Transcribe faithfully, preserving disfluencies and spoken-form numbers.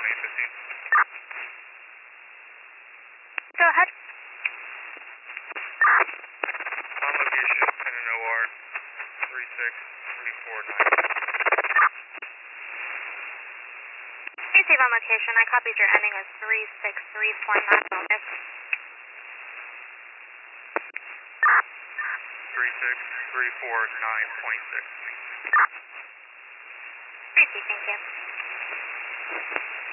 eight fifteen. Go ahead. On location in an O R three six three four nine. Receive on location. I copied your ending was three six three four nine. Bonus. three six three four nine point six. Receive, thank you.